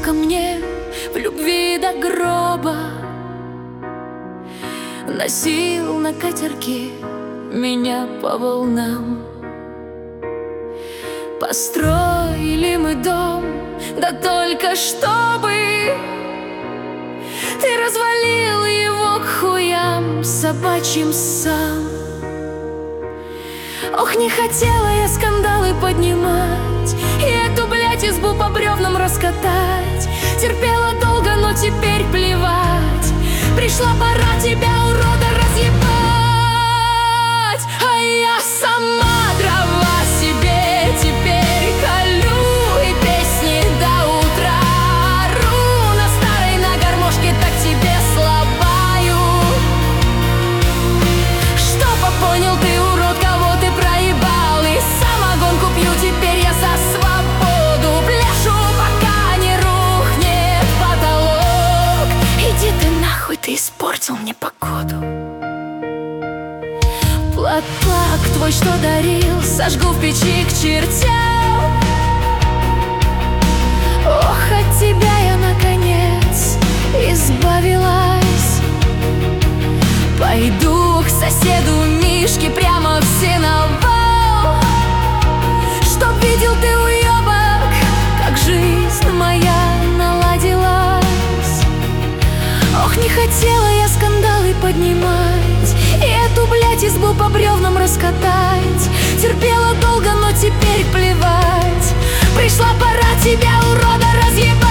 ко мне в любви до гроба, носил на катерке меня по волнам. Построили мы дом, да только чтобы ты развалил его к хуям собачьим сам. Ох, не хотела я скандалы поднимать и эту, блядь, избу по бревнам раскатать. Терпела долго, но теперь плевать. Пришла пора тебя, урода, разъебать. А я сама дрова себе теперь колю и песни до утра ору на старой, на гармошке, так тебе слабаю. Чтоб понял ты, урод, кого ты проебал, и самогонку пью теперь я за свободу. Пляшу, пока не рухнет потолок. Иди ты нахуй, ты испортил мне погоду. Платок твой, что дарил, сожгу в печи к чертям. Ох, от тебя я наконец избавилась. Пойду к соседу Мишке прямо в сеновал, чтоб видел ты, уебок, как жизнь моя наладилась. Ох, не хотела я скандалы поднимать и эту, блядь, избу по бревнам раскатать. Терпела долго, но теперь плевать. Пришла пора тебя, урода, разъебать.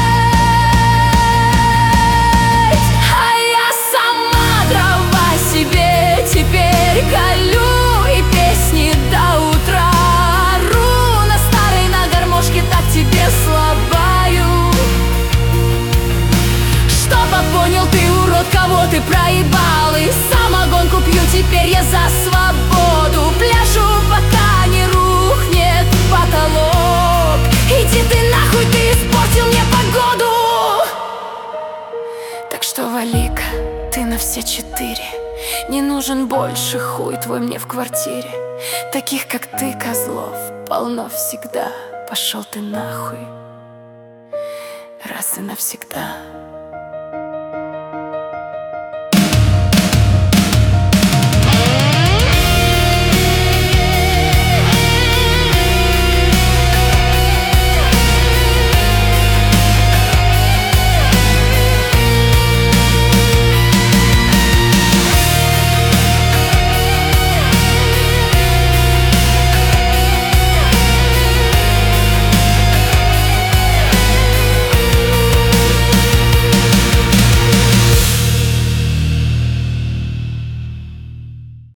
А я сама дрова себе теперь колю и песни до утра ору на старой, на гармошке, так тебе слабаю. Чтоб понял ты, урод, кого ты проебал, и самогонку пью теперь я за свободу. Пляшу, пока не рухнет потолок. Иди ты нахуй, ты испортил мне погоду. Так что вали-ка ты на все четыре. Не нужен больше хуй твой мне в квартире. Таких, как ты, козлов, полно всегда. Пошел ты нахуй раз и навсегда.